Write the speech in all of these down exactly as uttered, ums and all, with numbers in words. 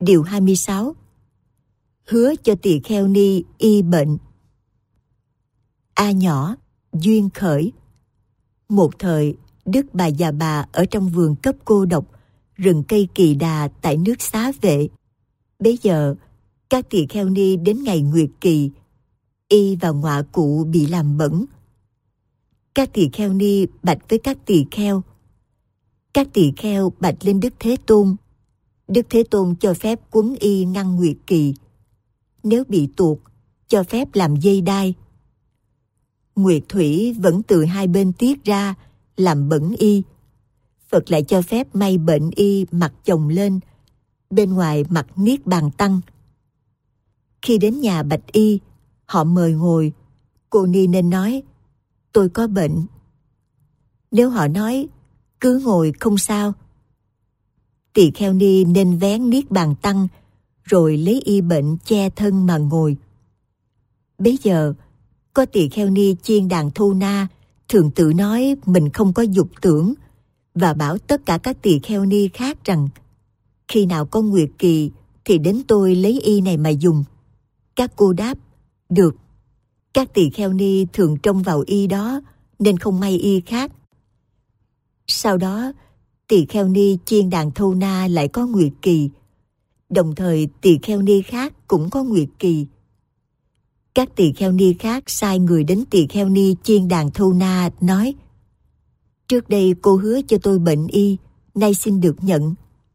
Điều hai mươi sáu. Hứa cho tỳ kheo ni y bệnh. A nhỏ, duyên khởi. Một thời, Đức Bà Già Bà ở trong vườn cấp cô độc, rừng cây Kỳ Đà tại nước Xá Vệ. Bấy giờ, các tỳ kheo ni đến ngày nguyệt kỳ, y và ngọa cụ bị làm bẩn. Các tỳ kheo ni bạch với các tỳ kheo. Các tỳ kheo bạch lên Đức Thế Tôn. Đức Thế Tôn cho phép quấn y ngăn nguyệt kỳ. Nếu bị tuột, cho phép làm dây đai. Nguyệt thủy vẫn từ hai bên tiết ra, làm bẩn y. Phật lại cho phép may bệnh y mặc chồng lên, bên ngoài mặc niết bàn tăng. Khi đến nhà bạch y, họ mời ngồi, cô ni nên nói, tôi có bệnh. Nếu họ nói, cứ ngồi không sao, tỳ kheo ni nên vén niết bàn tăng, rồi lấy y bệnh che thân mà ngồi. Bấy giờ, có tỳ kheo ni chiên đàn thu na, thường tự nói mình không có dục tưởng, và bảo tất cả các tỳ kheo ni khác rằng, khi nào có nguyệt kỳ, thì đến tôi lấy y này mà dùng. Các cô đáp, được. Các tỳ kheo ni thường trông vào y đó, nên không may y khác. Sau đó, tỳ kheo ni chiên đàn thâu na lại có nguyệt kỳ. Đồng thời tỳ kheo ni khác cũng có nguyệt kỳ. Các tỳ kheo ni khác sai người đến tỳ kheo ni chiên đàn thâu na nói, trước đây cô hứa cho tôi bệnh y, nay xin được nhận.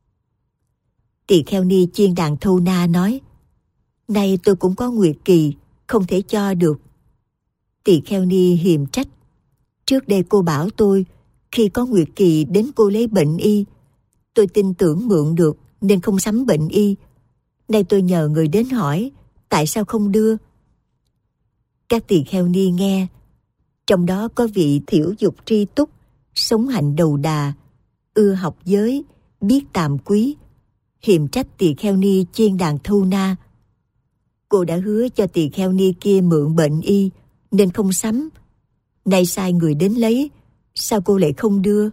Tỳ kheo ni chiên đàn thâu na nói, nay tôi cũng có nguyệt kỳ, không thể cho được. Tỳ kheo ni hiềm trách, trước đây cô bảo tôi, khi có nguyệt kỳ đến cô lấy bệnh y. Tôi tin tưởng mượn được nên không sắm bệnh y. Nay tôi nhờ người đến hỏi, tại sao không đưa? Các tỳ kheo ni nghe, trong đó có vị thiểu dục tri túc, sống hạnh đầu đà, ưa học giới, biết tàm quý, hiềm trách tỳ kheo ni chiên đàn thu na. Cô đã hứa cho tỳ kheo ni kia mượn bệnh y, nên không sắm. Nay sai người đến lấy, sao cô lại không đưa?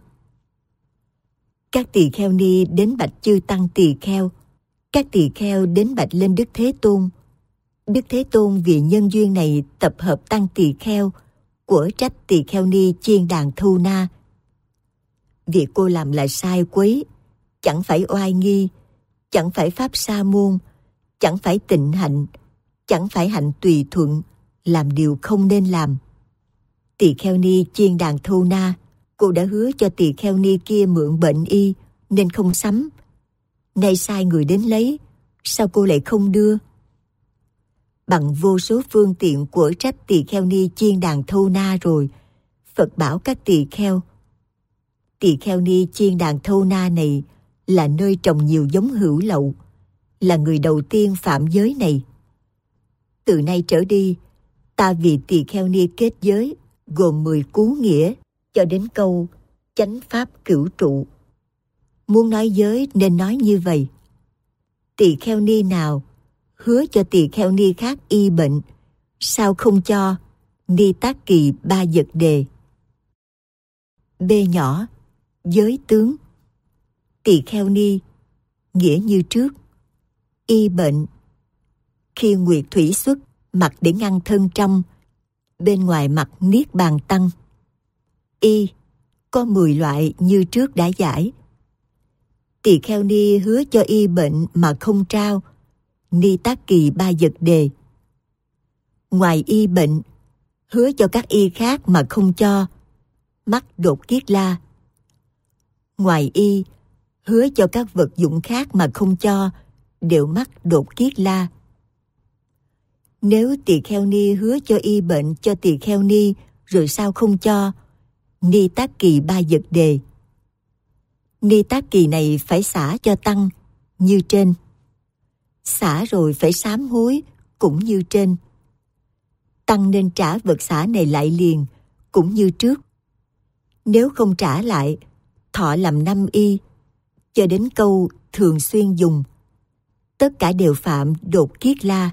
Các tỳ kheo ni đến bạch chư tăng tỳ kheo. Các tỳ kheo đến bạch lên Đức Thế Tôn. Đức Thế Tôn vì nhân duyên này tập hợp tăng tỳ kheo, của trách tỳ kheo ni chiên đàn thu na. Việc cô làm là sai quấy, chẳng phải oai nghi, chẳng phải pháp sa môn, chẳng phải tịnh hạnh, chẳng phải hạnh tùy thuận, làm điều không nên làm. Tỳ kheo ni chiên đàn thu na, cô đã hứa cho tỳ kheo ni kia mượn bệnh y, nên không sắm. Nay sai người đến lấy, sao cô lại không đưa? Bằng vô số phương tiện của trách tỳ kheo ni chiên đàn thu na rồi, Phật bảo các tỳ kheo, tỳ kheo ni chiên đàn thu na này là nơi trồng nhiều giống hữu lậu, là người đầu tiên phạm giới này. Từ nay trở đi, ta vì tỳ kheo ni kết giới, gồm mười cú nghĩa, cho đến câu chánh pháp cửu trụ. Muốn nói giới nên nói như vậy. Tỳ kheo ni nào hứa cho tỳ kheo ni khác y bệnh, sao không cho? Ni Tác Kỳ Ba Vật Đề. B nhỏ, giới tướng. Tỳ kheo ni, nghĩa như trước. Y bệnh, khi nguyệt thủy xuất, mặc để ngăn thân trong, bên ngoài mặc niết bàn tăng. Y, có mười loại như trước đã giải. Tỳ kheo ni hứa cho y bệnh mà không trao, Ni Tác Kỳ Ba Vật Đề. Ngoài y bệnh, hứa cho các y khác mà không cho, mắc đột kiết la. Ngoài y, hứa cho các vật dụng khác mà không cho, đều mắc đột kiết la. Nếu tỳ kheo ni hứa cho y bệnh cho tỳ kheo ni, rồi sao không cho? Ni Tác Kỳ Ba Vật Đề. Ni Tác Kỳ này phải xả cho tăng, như trên. Xả rồi phải sám hối, cũng như trên. Tăng nên trả vật xả này lại liền, cũng như trước. Nếu không trả lại, thọ làm năm y, cho đến câu thường xuyên dùng. Tất cả đều phạm đột kiết la.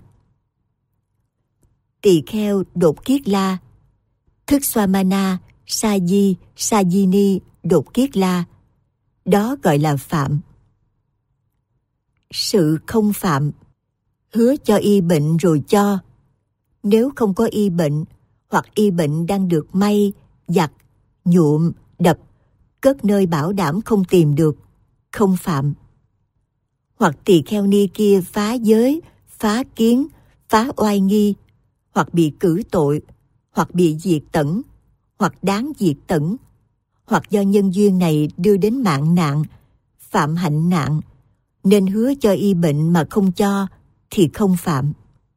Tỳ kheo đột kiết la, thức Swamana, sa di, sa di ni đột kiết la, đó gọi là phạm. Sự không phạm. Hứa cho y bệnh rồi cho. Nếu không có y bệnh, hoặc y bệnh đang được may, giặt, nhuộm, đập, cất nơi bảo đảm không tìm được, không phạm. Hoặc tỳ kheo ni kia phá giới, phá kiến, phá oai nghi, hoặc bị cử tội, hoặc bị diệt tẩn, hoặc đáng diệt tẩn, hoặc do nhân duyên này đưa đến mạng nạn, phạm hạnh nạn, nên hứa cho y bệnh mà không cho, thì không phạm.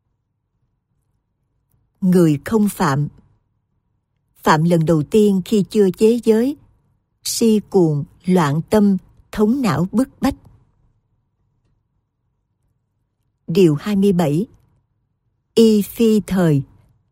Người không phạm. Phạm lần đầu tiên khi chưa chế giới, si cuồng, loạn tâm, thống não bức bách. Điều hai mươi bảy. Y phi thời.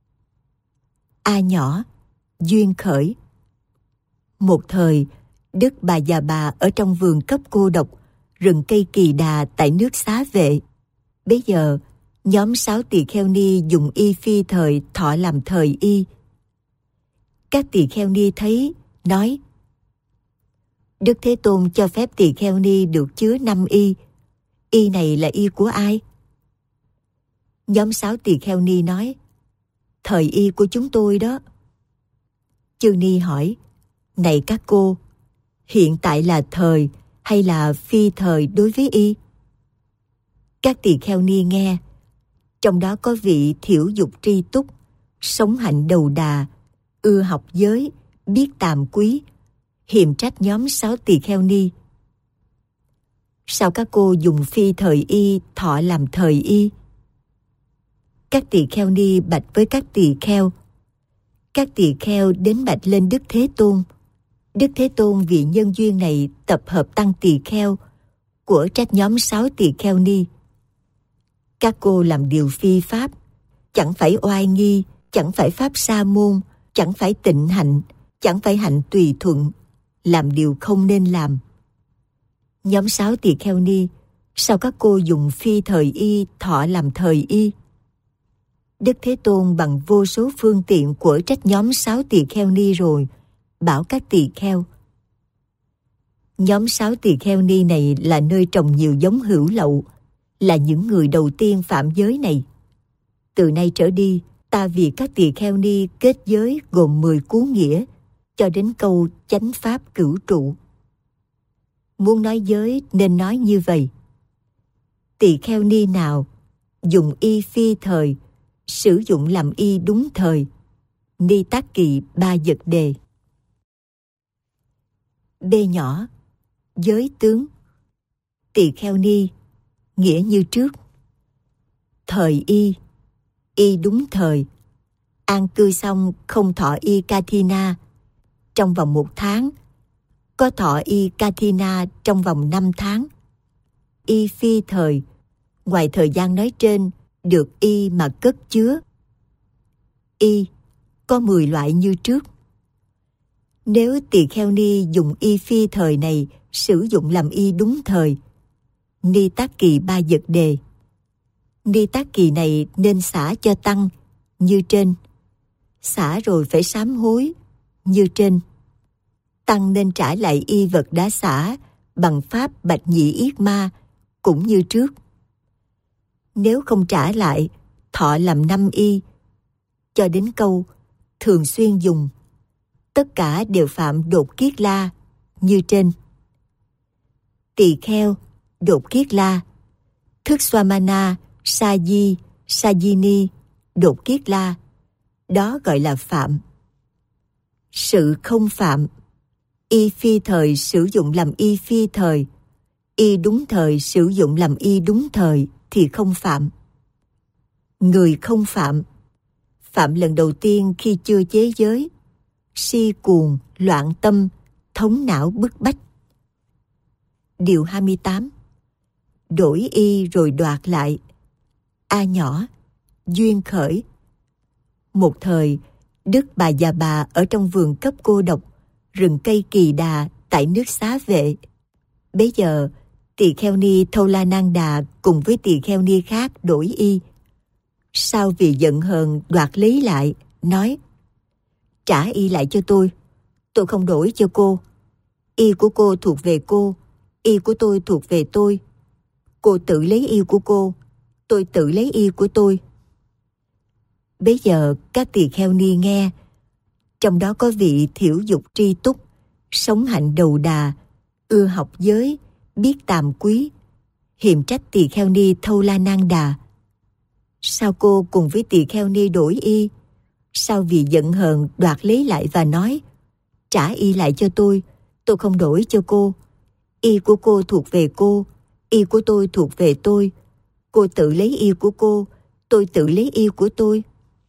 A nhỏ, duyên khởi. Một thời, Đức Bà Già Bà ở trong vườn cấp cô độc, rừng cây Kỳ Đà tại nước Xá Vệ. Bấy giờ, nhóm sáu tỳ kheo ni dùng y phi thời thọ làm thời y. Các tỳ kheo ni thấy, nói: Đức Thế Tôn cho phép tỳ kheo ni được chứa năm y. Y này là y của ai? Nhóm sáu tỳ kheo ni nói: Thời y của chúng tôi đó. Chư ni hỏi: Này các cô, hiện tại là thời hay là phi thời đối với y? Các tỳ kheo ni nghe, trong đó có vị thiểu dục tri túc, sống hạnh đầu đà, ưa học giới, biết tàm quý, hiềm trách nhóm sáu tỳ kheo ni. Sao các cô dùng phi thời y thọ làm thời y? Các tỳ kheo ni bạch với các tỳ kheo. Các tỳ kheo đến bạch lên Đức Thế Tôn. Đức Thế Tôn vì nhân duyên này tập hợp tăng tỳ kheo, của trách nhóm sáu tỳ kheo ni. Các cô làm điều phi pháp, chẳng phải oai nghi, chẳng phải pháp sa môn, chẳng phải tịnh hạnh, chẳng phải hạnh tùy thuận, làm điều không nên làm. Nhóm sáu tỳ kheo ni, sao các cô dùng phi thời y thọ làm thời y? Đức Thế Tôn bằng vô số phương tiện của trách nhóm sáu tỳ kheo ni rồi, bảo các tỳ kheo: Nhóm sáu tỳ kheo ni này là nơi trồng nhiều giống hữu lậu, là những người đầu tiên phạm giới này. Từ nay trở đi, ta vì các tỳ kheo ni kết giới gồm mười cú nghĩa, cho đến câu chánh pháp cửu trụ. Muốn nói giới nên nói như vậy: Tỳ kheo ni nào dùng y phi thời, sử dụng làm y đúng thời. Ni Tác Kỳ ba dật đề. B nhỏ, giới tướng. Tỳ kheo ni, nghĩa như trước. Thời y, y đúng thời. An cư xong không thọ y Kathina trong vòng một tháng, có thọ y Kathina trong vòng năm tháng. Y phi thời, ngoài thời gian nói trên, được y mà cất chứa. Y có mười loại như trước. Nếu tỳ kheo ni dùng y phi thời này sử dụng làm y đúng thời, Ni Tác Kỳ ba dật đề. Ni Tác Kỳ này nên xả cho tăng, như trên. Xả rồi phải sám hối, như trên. Tăng nên trả lại y vật đã xả bằng pháp bạch nhị yết ma, cũng như trước. Nếu không trả lại, thọ làm năm y, cho đến câu thường xuyên dùng. Tất cả đều phạm đột kiết la, như trên. Tỳ kheo, đột kiết la, thức Swamana, sa di, sajini, đột kiết la, đó gọi là phạm. Sự không phạm. Y phi thời sử dụng làm y phi thời, y đúng thời sử dụng làm y đúng thời thì không phạm. Người không phạm. Phạm lần đầu tiên khi chưa chế giới, si cuồng, loạn tâm, thống não bức bách. Điều hai mươi tám. Đổi y rồi đoạt lại. A nhỏ, duyên khởi. Một thời, Đức Bà Già Bà ở trong vườn cấp cô độc, rừng cây Kỳ Đà tại nước Xá Vệ. Bấy giờ, tỳ kheo ni Thâu-la-nang-đà cùng với tỳ kheo ni khác đổi y. Sau vì giận hờn đoạt lấy lại, nói: Trả y lại cho tôi, tôi không đổi cho cô. Y của cô thuộc về cô, y của tôi thuộc về tôi. Cô tự lấy y của cô, tôi tự lấy y của tôi. Bấy giờ các tỳ kheo ni nghe, trong đó có vị thiểu dục tri túc, sống hạnh đầu đà, ưa học giới, biết tàm quý, hiềm trách tỳ kheo ni Thâu La Nang Đà. Sao cô cùng với tỳ kheo ni đổi y? Sao vì giận hờn đoạt lấy lại và nói, trả y lại cho tôi, tôi không đổi cho cô. Y của cô thuộc về cô, y của tôi thuộc về tôi. Cô tự lấy y của cô, tôi tự lấy y của tôi.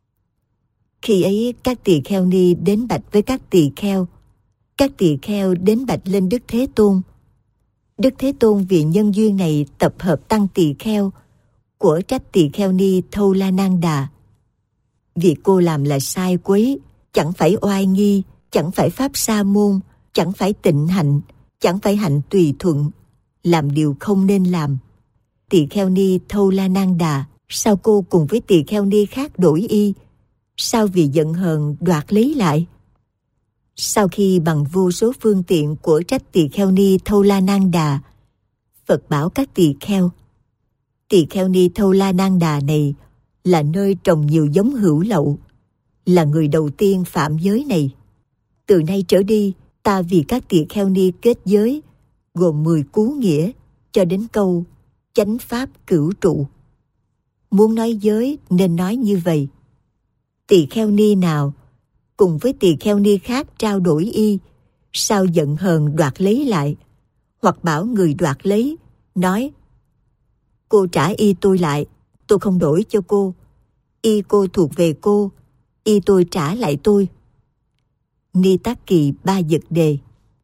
Khi ấy các tỳ kheo ni đến bạch với các tỳ kheo. Các tỳ kheo đến bạch lên Đức Thế Tôn. Đức Thế Tôn vì nhân duyên này tập hợp tăng tỳ kheo, của trách tỳ kheo ni Thâu La Nang Đà. Việc cô làm là sai quấy, chẳng phải oai nghi, chẳng phải pháp sa môn, chẳng phải tịnh hạnh, chẳng phải hạnh tùy thuận, làm điều không nên làm. Tỳ kheo ni Thâu La Nang Đà, sao cô cùng với tỳ kheo ni khác đổi y? Sao vì giận hờn đoạt lấy lại? Sau khi bằng vô số phương tiện của trách tỳ kheo ni Thâu La Nang Đà, Phật bảo các tỳ kheo, tỳ kheo ni Thâu La Nang Đà này là nơi trồng nhiều giống hữu lậu, là người đầu tiên phạm giới này. Từ nay trở đi, ta vì các tỳ kheo ni kết giới, gồm mười cú nghĩa, cho đến câu chánh pháp cửu trụ. Muốn nói giới nên nói như vậy. Tỳ kheo ni nào cùng với tỳ kheo ni khác trao đổi y, sao giận hờn đoạt lấy lại, hoặc bảo người đoạt lấy, nói, cô trả y tôi lại, tôi không đổi cho cô. Y cô thuộc về cô, y tôi trả lại tôi. Ni Tát Kỳ Ba Dật Đề.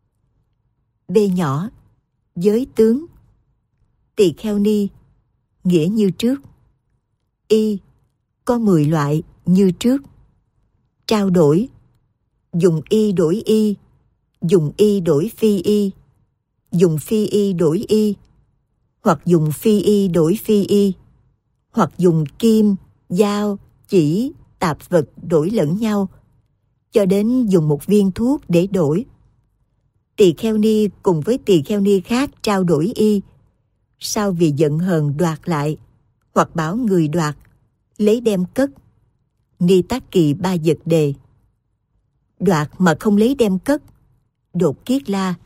B nhỏ, giới tướng. Tỳ kheo ni, nghĩa như trước. Y, có mười loại như trước. Trao đổi, dùng y đổi y, dùng y đổi phi y, dùng phi y đổi y, hoặc dùng phi y đổi phi y, hoặc dùng kim, dao, chỉ, tạp vật đổi lẫn nhau, cho đến dùng một viên thuốc để đổi. Tỳ kheo ni cùng với tỳ kheo ni khác trao đổi y, sao vì giận hờn đoạt lại, hoặc bảo người đoạt, lấy đem cất. Ni Tát Kỳ Ba Dật Đề. Đoạt mà không lấy đem cất, đột kiết la.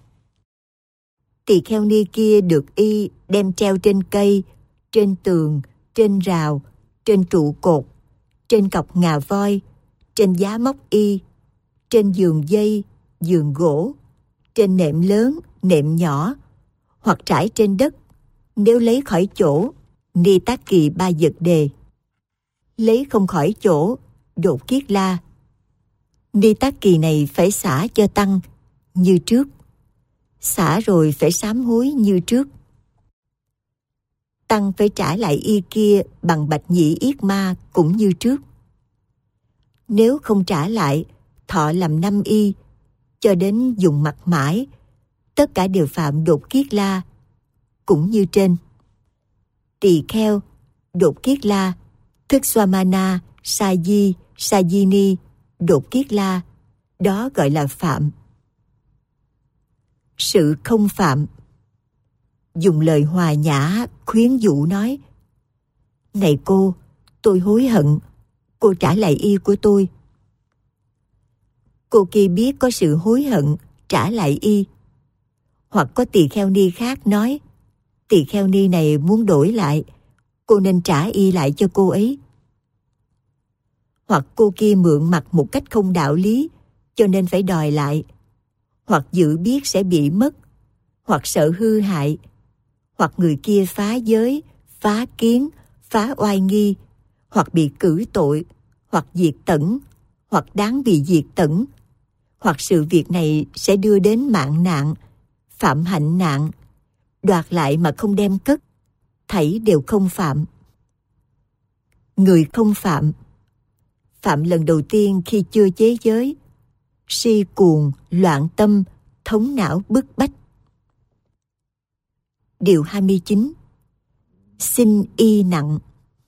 Tỳ kheo ni kia được y đem treo trên cây, trên tường, trên rào, trên trụ cột, trên cọc ngà voi, trên giá móc y, trên giường dây, giường gỗ, trên nệm lớn, nệm nhỏ, hoặc trải trên đất, nếu lấy khỏi chỗ. Ni Tát Kỳ Ba Dật Đề. Lấy không khỏi chỗ, đột kiết la. Ni Tát Kỳ này phải xả cho tăng như trước. Xả rồi phải sám hối như trước. Tăng phải trả lại y kia bằng bạch nhĩ yết ma cũng như trước. Nếu không trả lại, thọ làm năm y, cho đến dùng mặt mãi, tất cả đều phạm đột kiết la, cũng như trên. Tỳ kheo, đột kiết la, thức Swamana, sa di, sa di ni, đột kiết la, đó gọi là phạm. Sự không phạm. Dùng lời hòa nhã, khuyến dụ nói, này cô, tôi hối hận, cô trả lại y của tôi. Cô kia biết có sự hối hận, trả lại y. Hoặc có tỳ kheo ni khác nói, tỳ kheo ni này muốn đổi lại, cô nên trả y lại cho cô ấy. Hoặc cô kia mượn mặt một cách không đạo lý, cho nên phải đòi lại. Hoặc dự biết sẽ bị mất, hoặc sợ hư hại, hoặc người kia phá giới, phá kiến, phá oai nghi, hoặc bị cử tội, hoặc diệt tẩn, hoặc đáng bị diệt tẩn, hoặc sự việc này sẽ đưa đến mạng nạn, phạm hạnh nạn, đoạt lại mà không đem cất, thảy đều không phạm. Người không phạm. Phạm lần đầu tiên khi chưa chế giới, si cuồng, loạn tâm, thống não bức bách. Điều hai mươi chín. Xin y nặng.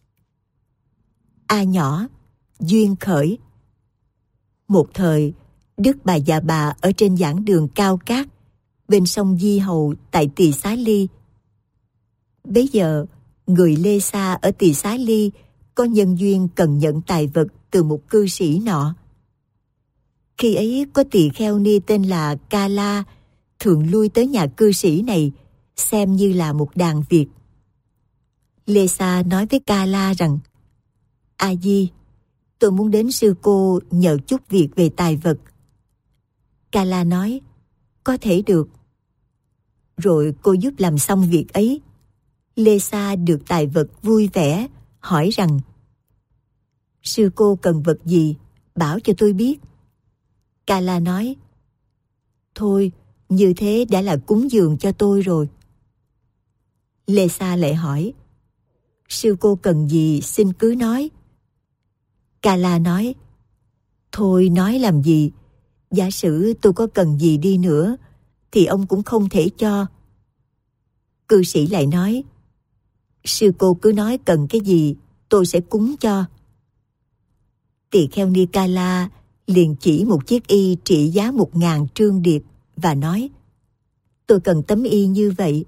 A nhỏ, duyên khởi. Một thời, Đức Bà Dạ Bà ở trên giảng đường Cao Cát, bên sông Di Hầu tại Tỳ Xá Ly. Bấy giờ, người Lê Sa ở Tỳ Xá Ly có nhân duyên cần nhận tài vật từ một cư sĩ nọ. Khi ấy có tỳ kheo ni tên là Ca La thường lui tới nhà cư sĩ này xem như là một đàn việc. Lê Sa nói với Ca La rằng: A Di, tôi muốn đến sư cô nhờ chút việc về tài vật. Ca La nói: có thể được. Rồi cô giúp làm xong việc ấy. Lê Sa được tài vật vui vẻ, hỏi rằng: sư cô cần vật gì, bảo cho tôi biết. Ca La nói: thôi, như thế đã là cúng dường cho tôi rồi. Lê Sa lại hỏi: sư cô cần gì xin cứ nói. Ca La nói: thôi nói làm gì, giả sử tôi có cần gì đi nữa thì ông cũng không thể cho. Cư sĩ lại nói: sư cô cứ nói cần cái gì, tôi sẽ cúng cho. Tỳ kheo ni Ca La liền chỉ một chiếc y trị giá một ngàn trương điệp và nói: tôi cần tấm y như vậy.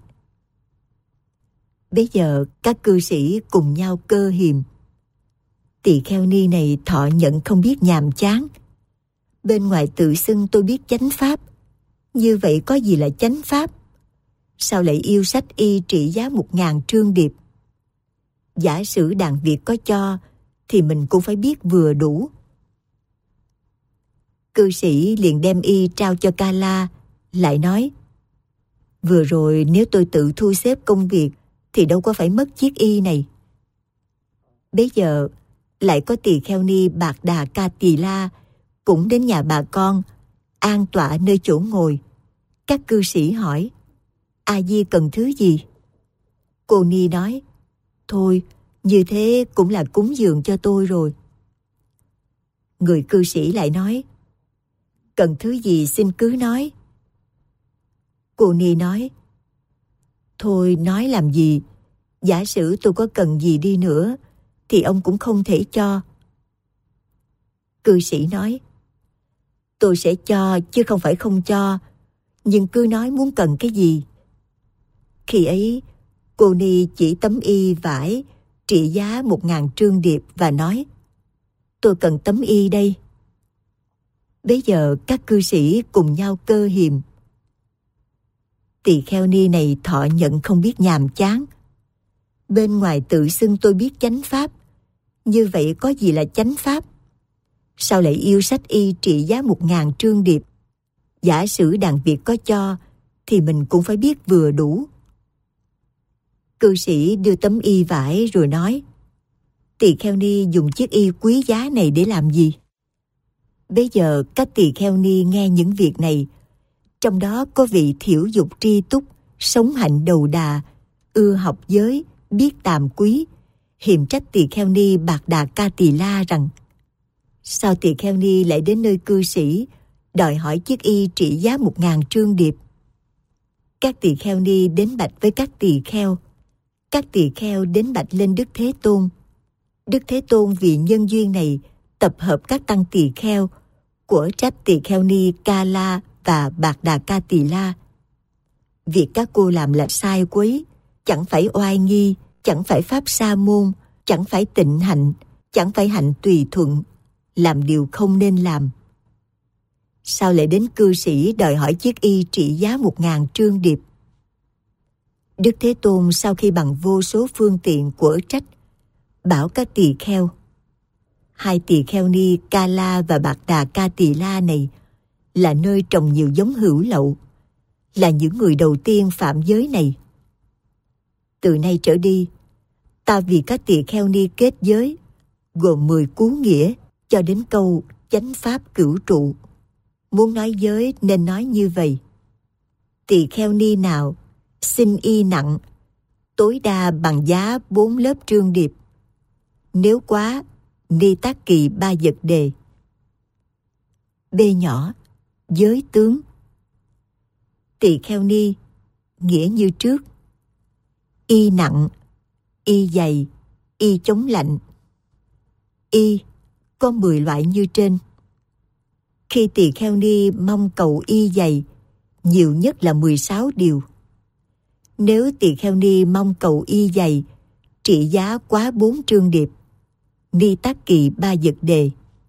Bấy giờ các cư sĩ cùng nhau cơ hiềm. Tỳ kheo ni này thọ nhận không biết nhàm chán. Bên ngoài tự xưng tôi biết chánh pháp, như vậy có gì là chánh pháp? Sao lại yêu sách y trị giá một ngàn trương điệp? Giả sử đàn Việt có cho thì mình cũng phải biết vừa đủ. Cư sĩ liền đem y trao cho Ca La, lại nói: vừa rồi nếu tôi tự thu xếp công việc thì đâu có phải mất chiếc y này. Bấy giờ lại có tỳ kheo ni Bạc Đà Ca Tỳ La cũng đến nhà bà con, an tọa nơi chỗ ngồi. Các cư sĩ hỏi: A Di cần thứ gì? Cô ni nói: thôi, như thế cũng là cúng dường cho tôi rồi. Người cư sĩ lại nói: cần thứ gì xin cứ nói. Cô ni nói: thôi nói làm gì, giả sử tôi có cần gì đi nữa thì ông cũng không thể cho. Cư sĩ nói: tôi sẽ cho chứ không phải không cho, nhưng cứ nói muốn cần cái gì. Khi ấy, cô ni chỉ tấm y vải trị giá một ngàn trương điệp và nói: tôi cần tấm y đây. Bấy giờ các cư sĩ cùng nhau cơ hiềm. Tỳ kheo ni này thọ nhận không biết nhàm chán. Bên ngoài tự xưng tôi biết chánh pháp, như vậy có gì là chánh pháp? Sao lại yêu sách y trị giá một ngàn trương điệp? Giả sử đàn Việt có cho thì mình cũng phải biết vừa đủ. Cư sĩ đưa tấm y vải rồi nói: tỳ kheo ni dùng chiếc y quý giá này để làm gì? Bây giờ các tỳ kheo ni nghe những việc này, trong đó có vị thiểu dục tri túc, sống hạnh đầu đà, ưa học giới, biết tàm quý, hiềm trách tỳ kheo ni Bạc Đà Ca Tỳ La rằng: sao tỳ kheo ni lại đến nơi cư sĩ đòi hỏi chiếc y trị giá một ngàn trương điệp? Các tỳ kheo ni đến bạch với các tỳ kheo. Các tỳ kheo đến bạch lên Đức Thế Tôn. Đức Thế Tôn vì nhân duyên này tập hợp các tăng tỳ kheo, của trách tỳ kheo ni Ca La và Bạc Đà Ca Tỳ La. Việc các cô làm là sai quấy, chẳng phải oai nghi, chẳng phải pháp sa môn, chẳng phải tịnh hạnh, chẳng phải hạnh tùy thuận, làm điều không nên làm. Sao lại đến cư sĩ đòi hỏi chiếc y trị giá một ngàn trương điệp? Đức Thế Tôn sau khi bằng vô số phương tiện của trách, bảo các tỳ kheo: hai tỳ kheo ni Ca La và Bạc Đà Ca Tỳ La này là nơi trồng nhiều giống hữu lậu, là những người đầu tiên phạm giới này. Từ nay trở đi, ta vì các tỳ kheo ni kết giới, gồm mười cú nghĩa cho đến câu chánh pháp cửu trụ. Muốn nói giới nên nói như vậy: tỳ kheo ni nào xin y nặng, tối đa bằng giá bốn lớp trương điệp. Nếu quá, ni tác kỳ ba vật đề. B nhỏ, giới tướng. Tỳ kheo ni, nghĩa như trước: y nặng, y dày, y chống lạnh. Y có mười loại như trên. Khi tỳ kheo ni mong cầu y dày, nhiều nhất là mười sáu điều. nếu tỳ kheo ni mong cầu y dày trị giá quá bốn trương điệp, ni tát kỳ ba dật đề.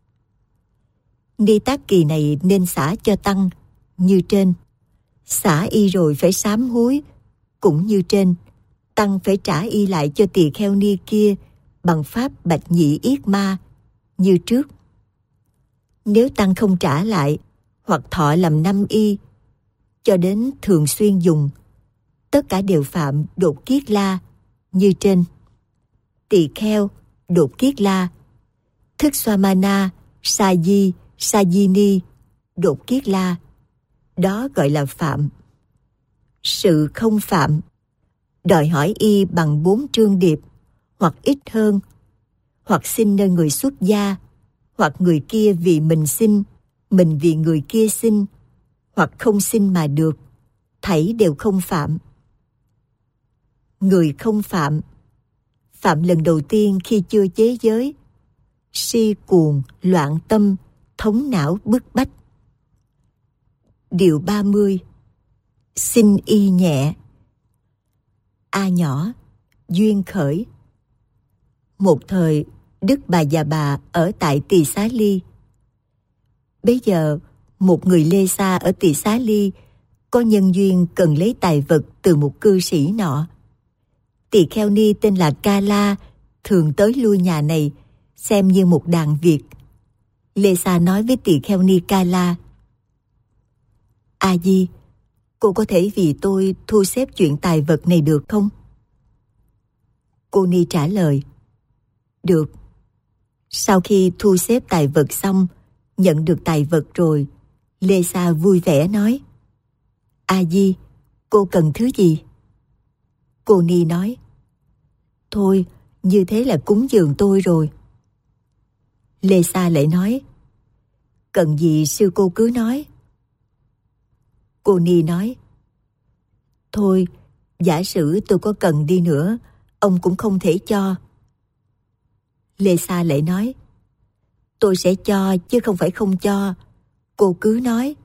Ni tát kỳ này nên xả cho tăng như trên. Xả y rồi phải sám hối cũng như trên. Tăng phải trả y lại cho tỳ kheo ni kia bằng pháp bạch nhị yết ma như trước. Nếu tăng không trả lại hoặc thọ làm năm y cho đến thường xuyên dùng, tất cả đều phạm đột kiết la như trên. Tỳ kheo, đột kiết la, thức Swamana, sa di, sa di ni, đột kiết la, đó gọi là phạm. Sự không phạm, đòi hỏi y bằng bốn trương điệp, hoặc ít hơn, hoặc xin nơi người xuất gia, hoặc người kia vì mình xin, mình vì người kia xin, hoặc không xin mà được, thảy đều không phạm. Người không phạm, phạm lần đầu tiên khi chưa chế giới, si cuồng, loạn tâm, thống não bức bách. Điều ba mươi. Xin y nhẹ. A nhỏ, duyên khởi. Một thời, Đức Bà Già Bà ở tại Tỳ Xá Ly. Bấy giờ, một người Lê Sa ở Tỳ Xá Ly có nhân duyên cần lấy tài vật từ một cư sĩ nọ. Tỳ kheo ni tên là Ca La thường tới lui nhà này xem như một đàn việc. Lê Sa nói với tỳ kheo ni Ca La: A Di, cô có thể vì tôi thu xếp chuyện tài vật này được không? Cô ni trả lời: Được. Sau khi thu xếp tài vật xong, nhận được tài vật rồi, Lê Sa vui vẻ nói: A Di, cô cần thứ gì? Cô ni nói: Thôi, như thế là cúng dường tôi rồi. Lê Sa lại nói: Cần gì sư cô cứ nói. Cô ni nói: Thôi, giả sử tôi có cần đi nữa, ông cũng không thể cho. Lê Sa lại nói: Tôi sẽ cho chứ không phải không cho, cô cứ nói.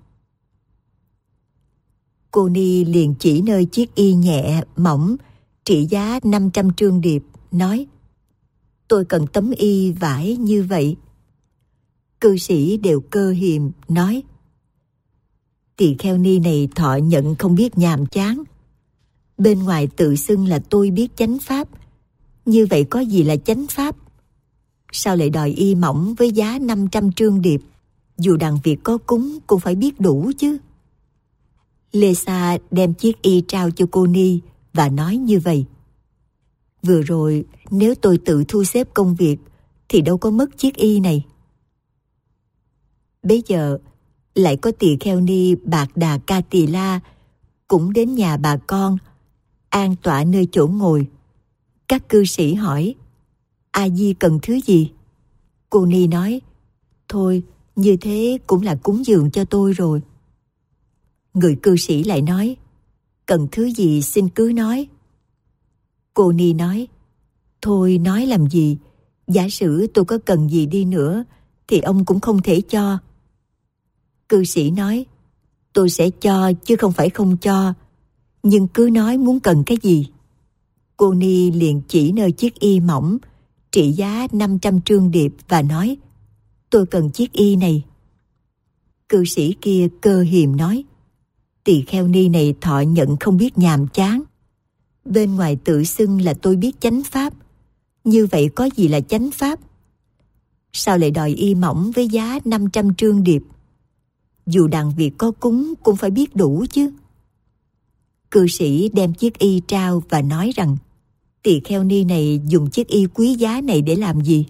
Cô ni liền chỉ nơi chiếc y nhẹ, mỏng, trị giá năm trăm trương điệp, nói: Tôi cần tấm y vải như vậy. Cư sĩ đều cơ hiềm, nói: Tỳ kheo ni này thọ nhận không biết nhàm chán. Bên ngoài tự xưng là tôi biết chánh pháp, như vậy có gì là chánh pháp? Sao lại đòi y mỏng với giá năm trăm trương điệp? Dù đàn việc có cúng cũng phải biết đủ chứ. Lê Sa đem chiếc y trao cho cô ni và nói như vậy: Vừa rồi nếu tôi tự thu xếp công việc thì đâu có mất chiếc y này. Bấy giờ lại có tỳ kheo ni Bạc Đà Ca Tỳ La cũng đến nhà bà con, an tọa nơi chỗ ngồi. Các cư sĩ hỏi: A Di cần thứ gì? Cô ni nói: Thôi, như thế cũng là cúng dường cho tôi rồi. Người cư sĩ lại nói: Cần thứ gì xin cứ nói. Cô ni nói: Thôi nói làm gì, giả sử tôi có cần gì đi nữa thì ông cũng không thể cho. Cư sĩ nói: Tôi sẽ cho chứ không phải không cho, nhưng cứ nói muốn cần cái gì. Cô ni liền chỉ nơi chiếc y mỏng trị giá năm trăm trương điệp và nói: Tôi cần chiếc y này. Cư sĩ kia cơ hiềm nói: Tỳ kheo ni này thọ nhận không biết nhàm chán. Bên ngoài tự xưng là tôi biết chánh pháp, như vậy có gì là chánh pháp? Sao lại đòi y mỏng với giá năm trăm trương điệp? Dù đàn việc có cúng cũng phải biết đủ chứ. Cư sĩ đem chiếc y trao và nói rằng: Tỳ kheo ni này dùng chiếc y quý giá này để làm gì?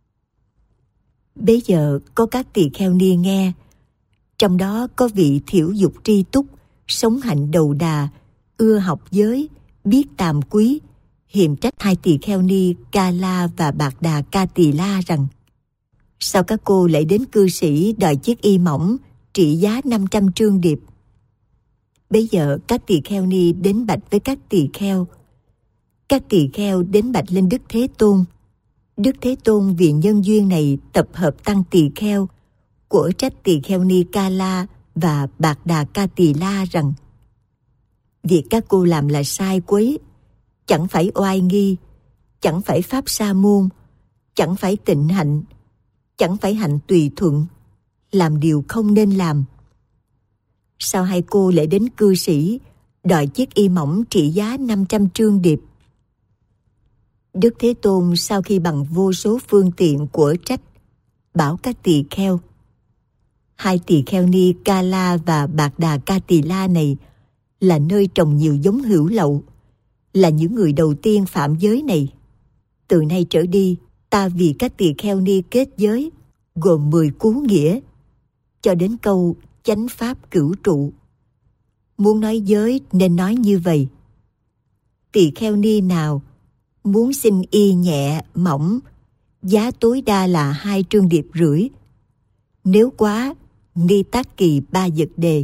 Bấy giờ có các tỳ kheo ni nghe, trong đó có vị thiểu dục tri túc, sống hạnh đầu đà, ưa học giới, biết tàm quý, hiềm trách hai tỳ kheo ni Ca La và Bạc Đà Ca Tỳ La rằng: Sao các cô lại đến cư sĩ đòi chiếc y mỏng trị giá năm trăm trương điệp? Bấy giờ các tỳ kheo ni đến bạch với các tỳ kheo. Các tỳ kheo đến bạch lên Đức Thế Tôn. Đức Thế Tôn vì nhân duyên này tập hợp tăng tỳ kheo, của trách tỳ kheo ni Ca La và Bạc Đà Ca Tỳ La rằng: Việc các cô làm là sai quấy, chẳng phải oai nghi, chẳng phải pháp sa môn, chẳng phải tịnh hạnh, chẳng phải hạnh tùy thuận, làm điều không nên làm. Sao hai cô lại đến cư sĩ đòi chiếc y mỏng trị giá năm trăm trương điệp? Đức Thế Tôn sau khi bằng vô số phương tiện của trách, bảo các tỳ kheo: hai tỳ kheo ni Ca La và Bạc Đà Ca Tỳ La này là nơi trồng nhiều giống hữu lậu, là những người đầu tiên phạm giới này. Từ nay trở đi, ta vì các tỳ kheo ni kết giới, gồm mười cú nghĩa, cho đến câu chánh pháp cửu trụ. Muốn nói giới nên nói như vậy: tỳ kheo ni nào muốn xin y nhẹ, mỏng, giá tối đa là hai trương điệp rưỡi. Nếu quá, ni tác kỳ ba dật đề.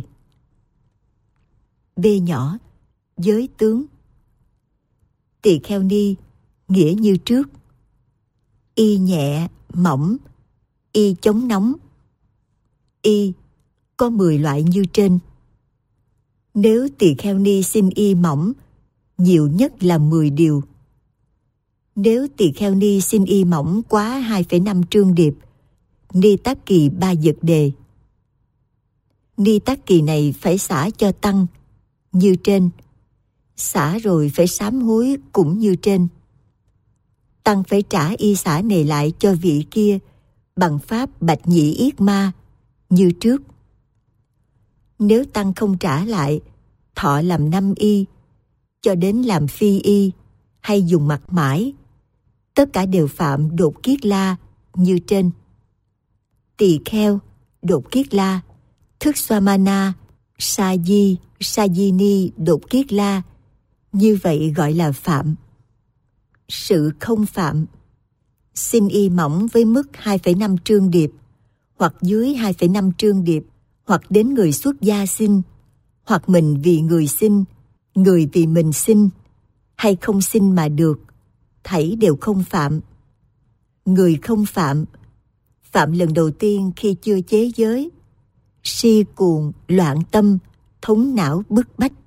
B nhỏ, giới tướng. Tỳ kheo ni nghĩa như trước: y nhẹ, mỏng, y chống nóng. Y có mười loại như trên. Nếu tỳ kheo ni xin y mỏng, nhiều nhất là mười điều. Nếu tỳ kheo ni xin y mỏng quá hai phẩy năm trương điệp, ni tác kỳ ba dật đề. Ni tác kỳ này phải xả cho tăng, như trên. Xả rồi phải sám hối cũng như trên. Tăng phải trả y xả này lại cho vị kia bằng pháp bạch nhị yết ma, như trước. Nếu tăng không trả lại, thọ làm năm y, cho đến làm phi y, hay dùng mặt mãi, tất cả đều phạm đột kiết la, như trên. Tỳ kheo, đột kiết la, thức Swamana, sa di, sa di ni đột kiết la, như vậy gọi là phạm. Sự không phạm: xin y mỏng với mức hai phẩy năm trương điệp, hoặc dưới hai phẩy năm trương điệp, hoặc đến người xuất gia xin, hoặc mình vì người xin, người vì mình xin, hay không xin mà được, thảy đều không phạm. Người không phạm: phạm lần đầu tiên khi chưa chế giới, si cuồng, loạn tâm, thống não bức bách.